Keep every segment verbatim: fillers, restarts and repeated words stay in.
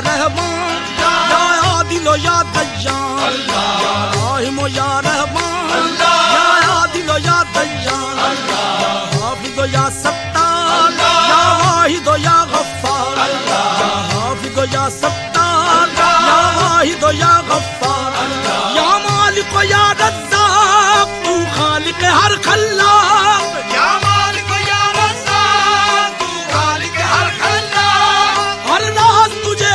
रहमान, या आदिल या दय्यान, या राहिम या रहमान, या आदिल या दय्यान, या हाफिज या सत्तार, या वाहिद या गफ्फार, या हाफिज या सत्तार, या वाहिद या गफ्फार, या मालिक या रज़्ज़ाक़, तू खालिक हर खल्लाक़, या मालिक या रज़्ज़ाक़, तू खालिक हर खल्लाक़। हर राज तुझे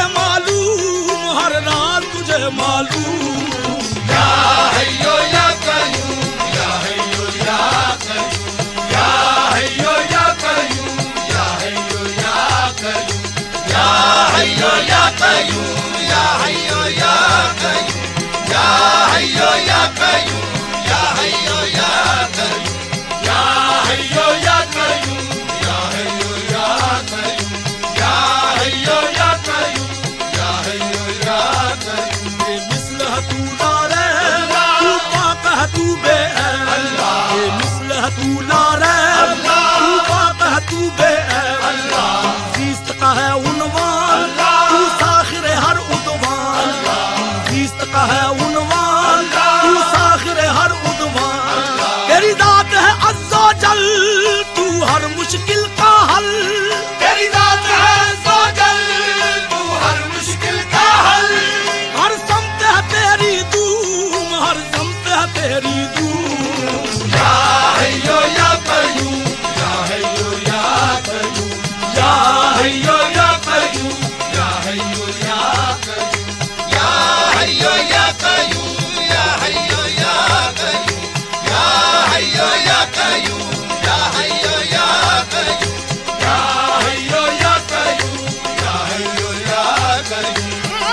मालूम, हर राज तुझे मालूम, या हय्यो या क़य्यूम, या हय्यो या क़य्यूम, या हय्यो या क़य्यूम, या हय्यो या क़य्यूम, या हय्यो या क़य्यूम, या हय्यो या क़य्यूम, या हय्यो या क़य्यूम, या हय्यो या क़य्यूम, या हय्यो या क़य्यूम, या हय्यो या क़य्यूम, या हय्यो या क़य्यूम, या हय्यो या क़य्यूम। मिस्ल है तू लारे, तू पाक है तू बेऐब, मिस्ल है तू लारे, तू पाक है तू बेऐब, ज़ीस्त का है उन्वान, तू साखिर हर उद्वान, ज़ीस्त का है उन्वान, तू साखिर हर उद्वान, तेरी दात है अज़्ज़ो जल, तू हर मुश्किल का हल, तेरी दात है अज़्ज़ो जल, तू हर मुश्किल का हल। हर समत है तेरी दूम, हर समत है तेरी दूम, या हय्यो या क़य्यूम, या हय्यो या क़य्यूम, या हय्यो या क़य्यूम, या हय्यो या क़य्यूम, या हय्यो या क़य्यूम, या हय्यो या क़य्यूम, या हय्यो या क़य्यूम, या हय्यो या क़य्यूम, या हय्यो या क़य्यूम, या हय्यो या क़य्यूम।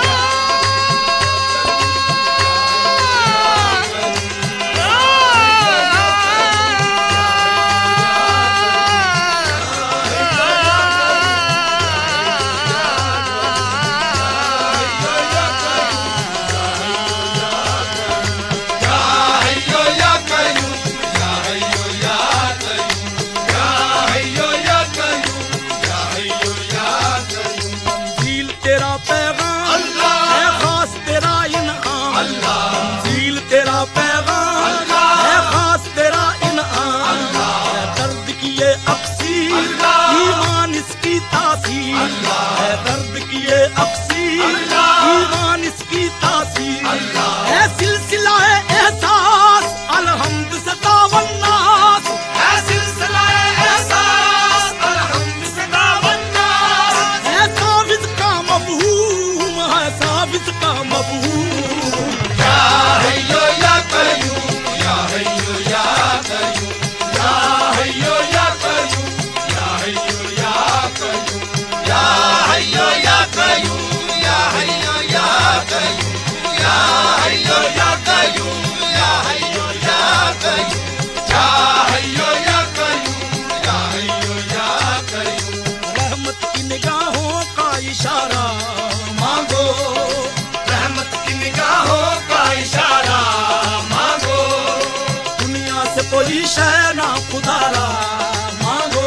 मंज़िल तेरा पैगाम है खास तेरा इनाम, मंज़िल तेरा पैगाम है खास तेरा इनाम, है दर्द की ये अक्सीर, ईमान इसकी तासीर, है दर्द की ये अक्सीर, ईमान इसकी तासीर, है सिलसिला है एहसास, अलहम्द से दावन्नास, है सिलसिला एहसास, अलहम्द से दावन्नास। है साबित का मफहूम, है साबित का मफहूम, या हय्यो या क़य्यूम, या हय्यो या क़य्यूम, या हय्यो या क़य्यूम, या हय्यो या क़य्यूम, या हय्यो या क़य्यूम, या हय्यो या क़य्यूम, या हय्यो या क़य्यूम, या हय्यो या क़य्यूम, या हय्यो या क़य्यूम, या हय्यो या क़य्यूम। रहमत की निगाहों का इशारा मांगो, रहमत की निगाहों का इशारा मांगो, दुनिया से कोई शय ना खुदारा मांगो,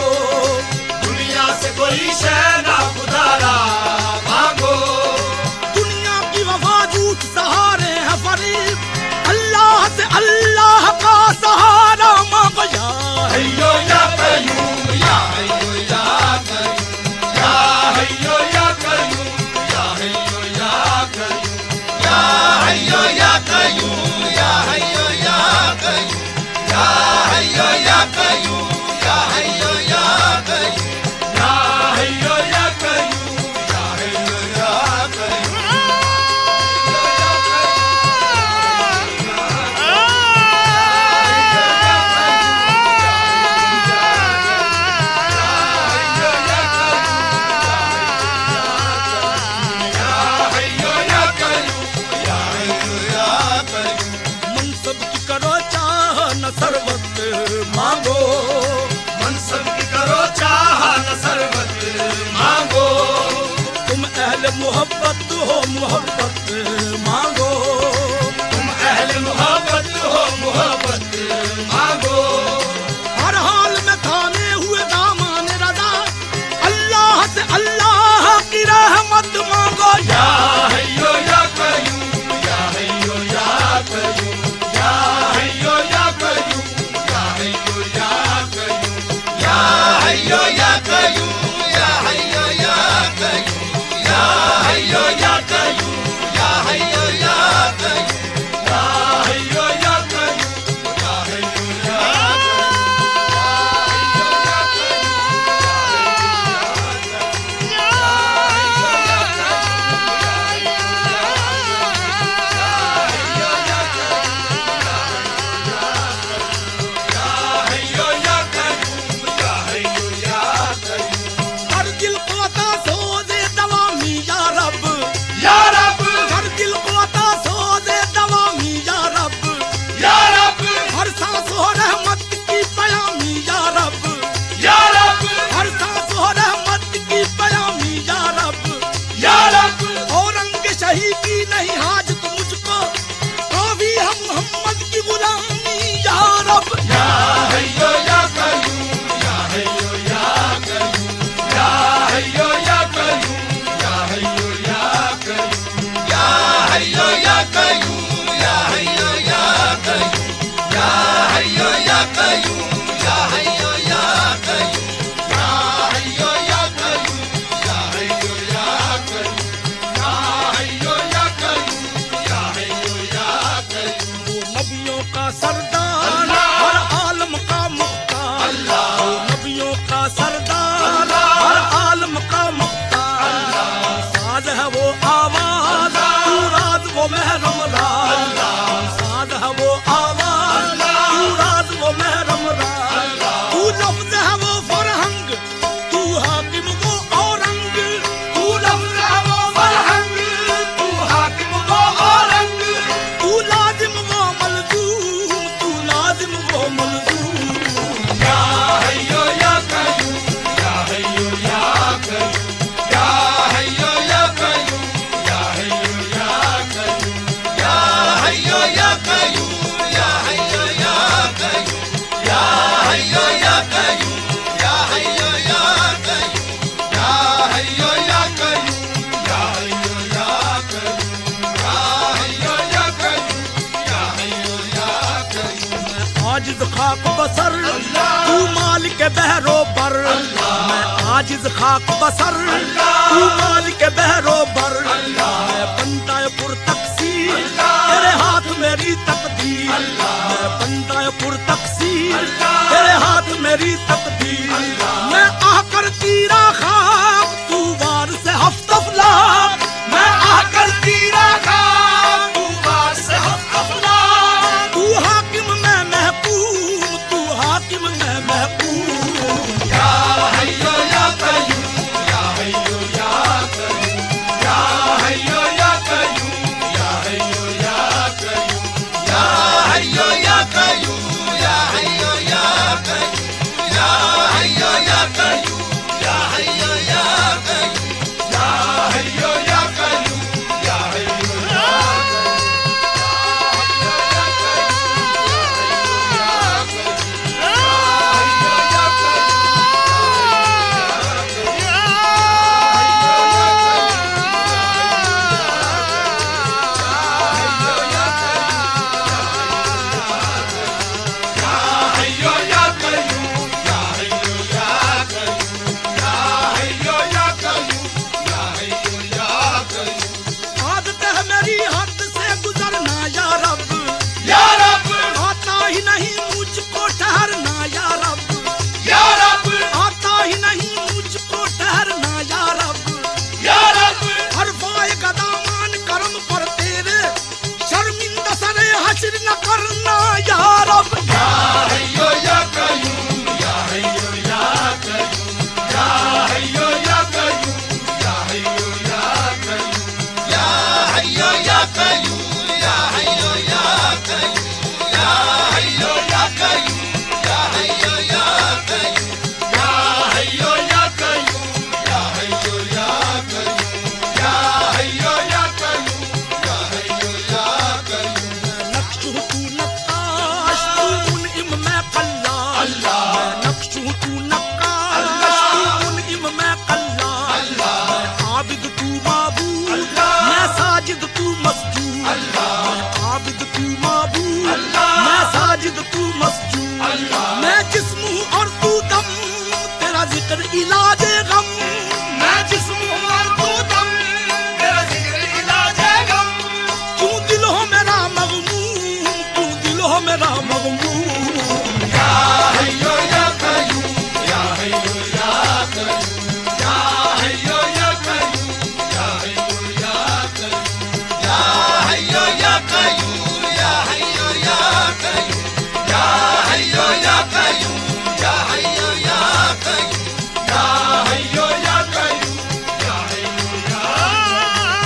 दुनिया से कोई शय ना खुदारा मांगो। दुनिया की वफा झूठ सहारे है फरीब, अल्लाह से अल्लाह का सहारा मांगो, या हय्यो या क़य्यूम, या हय्यो या क़य्यूम, या हय्यो या क़य्यूम, या हय्यो या क़य्यूम, या हय्यो या क़य्यूम, या हय्यो या क़य्यूम, या हय्यो या क़य्यूम, या हय्यो या क़य्यूम, या हय्यो या क़य्यूम, या हय्यो या क़य्यूम। मनसब की करो चाह न सरवत मांगो, मनसब की करो चाह न सरबत मांगो, तुम अहल मोहब्बत हो मोहब्बत मांगो, तुम अहल मोहब्बत हो मोहब्बत मांगो। हर हाल में थामे हुए दामान रज़ा, अल्लाह से अल्लाह की रहमत मांगो, या आजिज खाक बसर तू मालिक बहरो बर मैं आजिज खाक बसर तू मालिक बहरो बर मैं बंदा पुर तकसीर तेरे हाथ मेरी तकदीर मैं बंदा पुर तकसीर तेरे हाथ मेरी तकदीर मैं आकर तीरा खाक तू वार से हफ्तफ लाख मैं आकर तीरा खाक तू वार से हफ्तफ लाख तू हाकिम मैं महकूम तू हाकिम मैं महकूम या हय्यो या कय्यूम या हय्यो या कय्यूम या हय्यो या कय्यूम या हय्यो या कय्यूम या हय्यो या कय्यूम या हय्यो या कय्यूम या हय्यो या कय्यूम या हय्यो या कय्यूम या हय्यो या कय्यूम या हय्यो या आदत है मेरी हद से गुजरना या रब या रब आता ही नहीं मुझको ठहरना या रब या रब आता ही नहीं मुझको ठहरना या रब या रब हर फाय का दामान करम पर तेरे शर्मिंदा सरे हश्र न करना या रब या हय्यो या कय्यूम या हय्यो या कय्यूम या हय्यो या कय्यूम या हय्यो या कय्यूम या हय्यो या कय्यूम या हय्यो या कय्यूम या हय्यो या कय्यूम या हय्यो या कय्यूम या हय्यो या कय्यूम या हय्यो या कय्यूम या हय्यो या कय्यूम या हय्यो या कय्यूम नक्श तू नक्काश तू मुनइम मैं कल्लाश अल्लाह नक्श तू नक्काश तू मुनइम मैं कल्लाश मैं आबिद तू माबूद मैं साजिद तू मसजूद मैं आबिद तू माबूद मैं साजिद तू मसजूद मैं जिस्म हूँ और तू दम तेरा जिक्र इलाजे गम मैं जिस्म हूँ और तू दम तेरा जिक्र इलाजे गम तू दिल हो मेरा मगमूम तू दिल हो मेरा मगमूम या हय्यो या कय्यूम या हय्यो या कय्यूम या हय्यो या कय्यूम या हय्यो या कय्यूम या हय्यो या कय्यूम या हय्यो या कय्यूम या हय्यो या कय्यूम या हय्यो या कय्यूम या हय्यो या कय्यूम या हय्यो या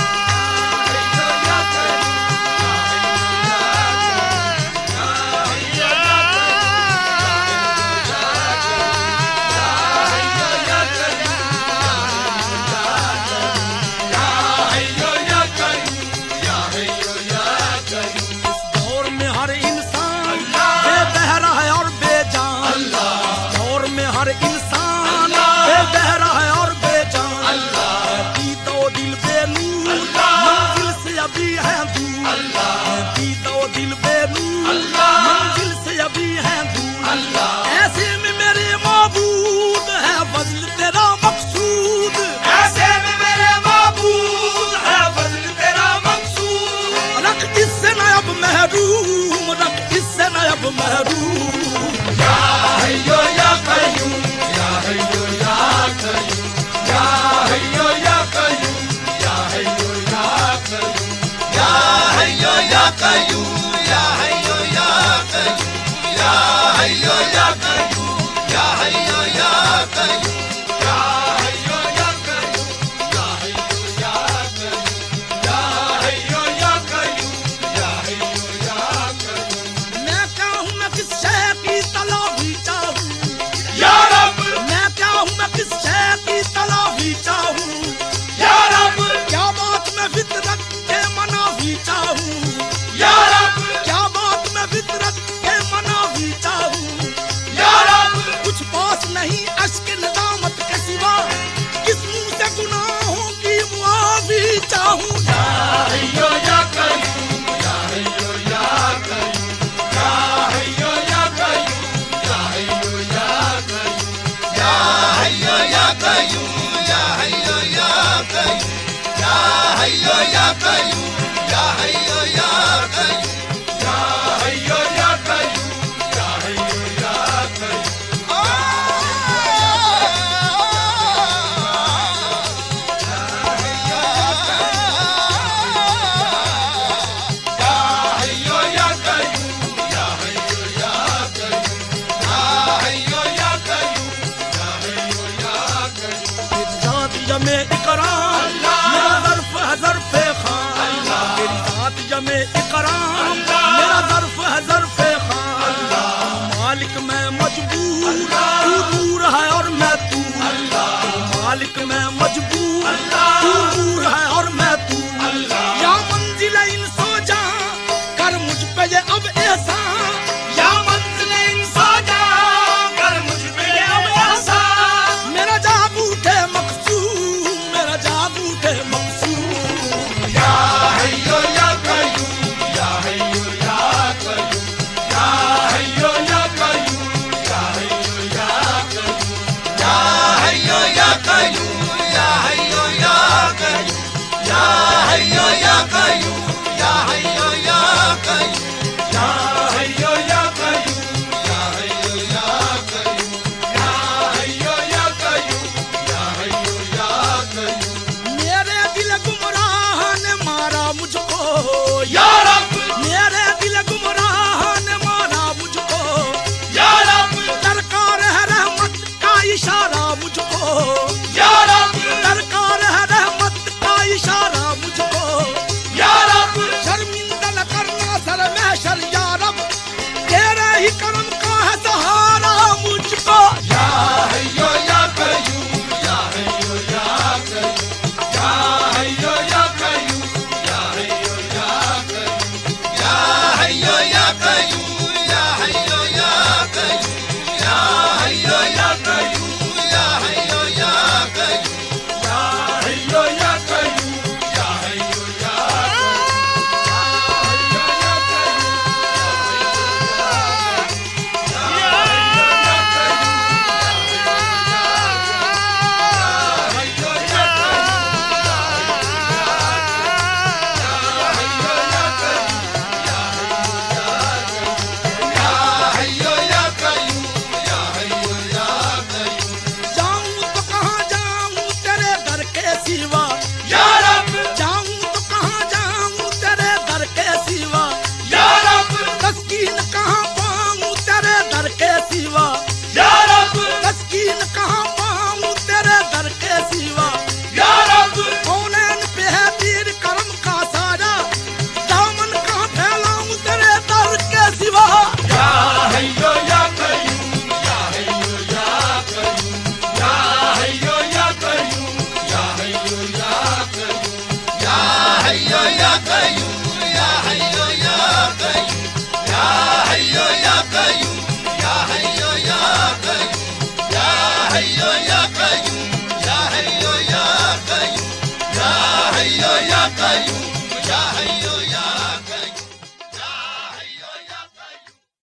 दौर में हर इंसान बेबहरा है और बेजान दौर में हर इंसान बेबहरा है और बेजान की तो दिल बेनूर मंजिल से अभी है दूर की तो दिल बेनूर मंजिल से अभी है दूर ऐसे में मेरे माबूद है फजल तेरा मकसूद ऐसे में मेरे माबूद है फजल तेरा मकसूद रख इससे न अब महरूम रख इससे न अब महरूम या हय्यो या कय्यूम या हय्यो या कय्यूम या हय्यो या कय्यूम या हय्यो या कय्यूम या हय्यो या कय्यूम या हय्यो या कय्यूम या हय्यो या कय्यूम या हय्यो या कय्यूम या हय्यो या कय्यूम या हय्यो या कय्यूम या हय्यो या कय्यूम या हय्यो या कय्यूम मैं क्या हूँ मैं किस शय की तलाशी चाहूँ या रब मैं क्या हूँ मैं किस शय की तलाशी चाहूँ या रब क्या बात मैं फितरत के मनाफी चाहूँ या रब क्या बात मैं फितरत के मनाफी चाहूँ या रब कुछ पास नहीं अश्क नदामत के सिवा किस मुंह से गुनाहों की मुआफी चाहूँ या हय्यो या कय्यूम या हय्यो या कय्यूम या हय्यो या कय्यूम हय्यो